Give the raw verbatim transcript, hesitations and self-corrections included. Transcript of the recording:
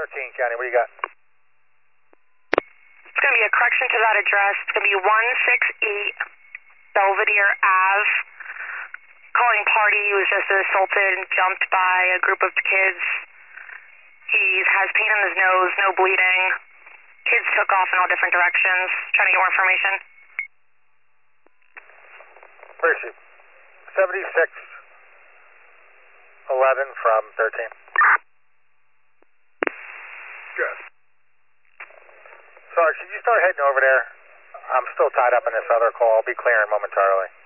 thirteen County, what do you got? It's going to be a correction to that address. It's going to be one sixty-eight Belvedere Ave. Calling party, he was just assaulted and jumped by a group of kids. He has pain in his nose, no bleeding. Kids took off in all different directions. Trying to get more information. Where is she? seventy-six eleven from thirteen. Good. Sorry, should you start heading over there? I'm still tied up in this other call. I'll be clearing momentarily.